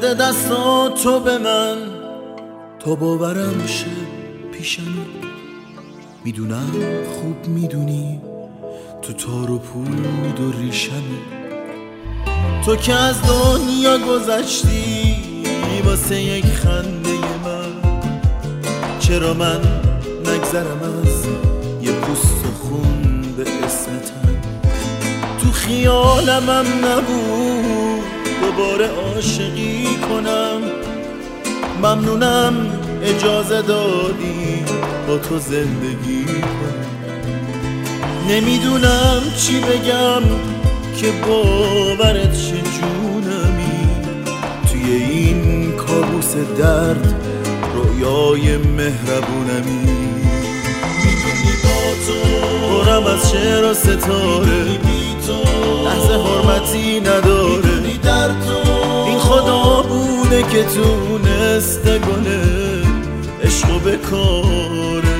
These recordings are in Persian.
دستاتو به من تا باورم شه پیشمی. میدونم خوب میدونی تو تار و پود و ریشمی. تو که از دنیا گذشتی واسه یک خنده من، چرا من نگذرم از یه پوست و خون به اسم تن؟ تو خیالمم نبود دوباره عاشقی کنم. ممنونم اجازه دادی با تو زندگی کنم. نمیدونم چی بگم که باورت شه جونمی. توی این کابوس درد رویای مهربونمی. میدونی با تو پرم از شعر و ستاره، لحظه حرمتی نداره. در تو این خدا بوده که تونسته گله عشقو بکاره.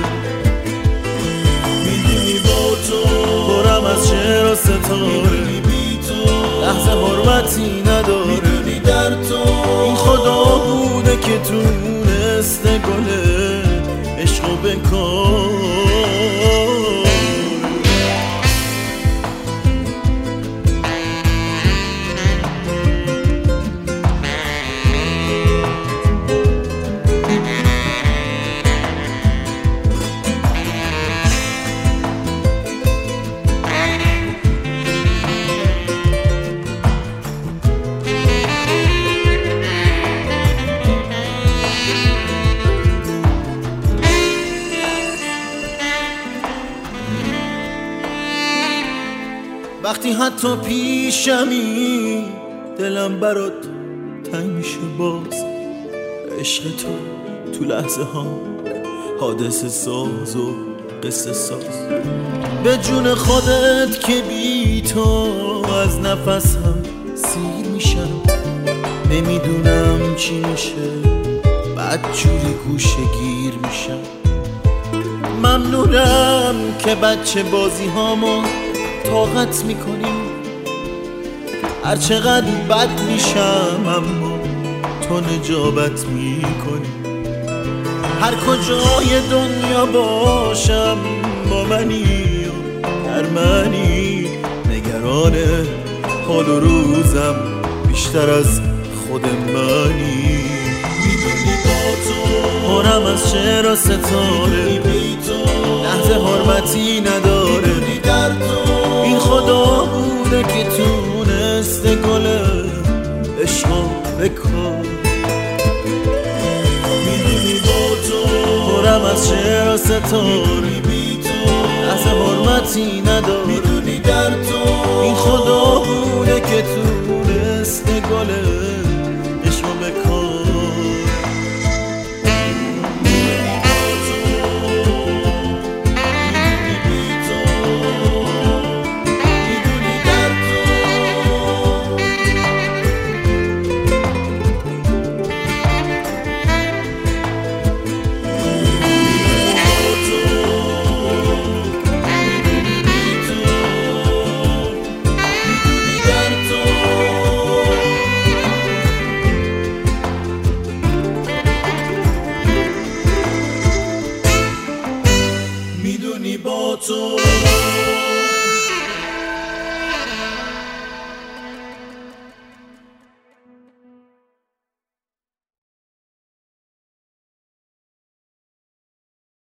میدونی با تو پرم از شعر و ستاره، لحظه حرمتی نداره. در تو این خدا بوده که تونسته گله عشقو بکاره. وقتی حتی پیشمی دلم برات تنگ میشه باز. عشق تو لحظه ها حادثه ساز و قصه ساز. به جون خودت که بی تو از نفسم سیر میشم. نمیدونم چی میشه بعد جوری گوشه گیر میشم. ممنونم که بچه بازی هامو طاقت میکنیم. هر چقدر بد میشم اما تو نجابت میکنی. هر کجای دنیا باشم با منی و در منی. نگران حال و روزم بیشتر از خود منی. میدونی با تو پرم از شعر و ستاره، لحظه حرمتی نداره. در تو این خدا بوده که تونسته گله عشقو بکن. میدونی با تو پرم از شعر و ستاره، لحظه حرمتی نداره. میدونی در تو این خدا بوده که تونسته گله عشقو بکن. میدونی با تو